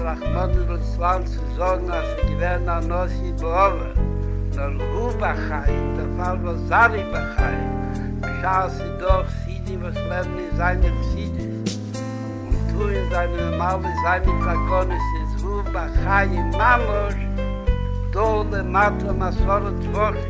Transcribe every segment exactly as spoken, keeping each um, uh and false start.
Rachmanu Litzlan zu sagen, als er gewähnt an Nossi Bohove. Nur Hu-Bachai, der Fall war Sari-Bachai. Schau sie doch, Sidi, was leben in seinen Sidis. Und tu in seine normale seine Dragonis ist Hu-Bachai im Mamosh, Dole Matra Masoret Wochi.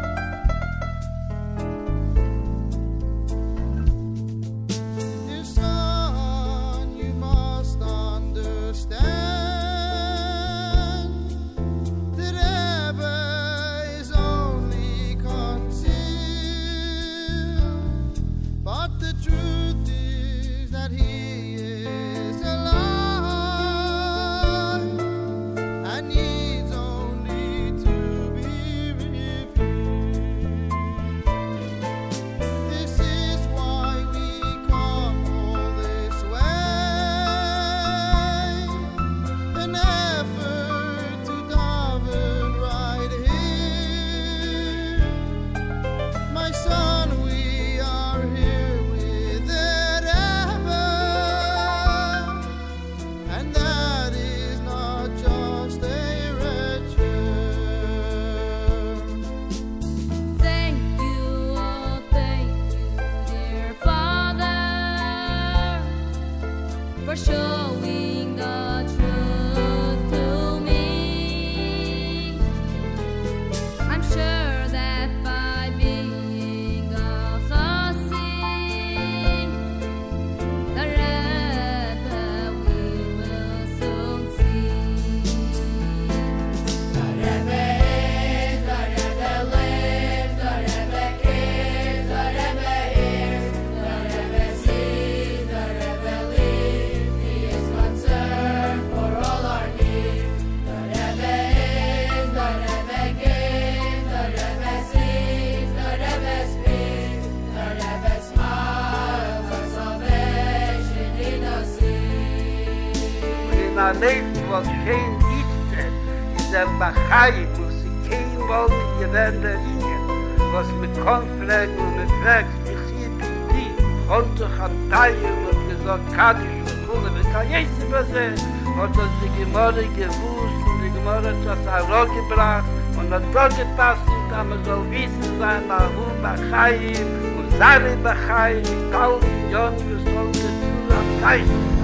Showing the truth to me. I'm sure that by being a chassid, the Rebbe we will soon see. The Rebbe is, the Rebbe lives, the Rebbe cares, the Rebbe hears, the Rebbe sees, the Rebbe lives. For all our needs, the Rebbe is, the Rebbe gives, the Rebbe sees, the Rebbe speaks, the Rebbe smiles, our salvation in us sees. In our Leben, was schön ist, ist der Bachai, wo sie kein wollen, ihr werden der Linie, was mit Konflikt und mit Werk, ich sehe die, konnte ich an Teilen und gesagt, Kaddisch und Kuhle, wie kann ich sie versehen? Und das die Gemorre gewusst und die Gemorre hat das Aro gebracht und hat dort gepasst und da man soll wissen sein, Ahu Bachai und Sari Bachai, mit tausend Jahren, wir sollen das Zusammen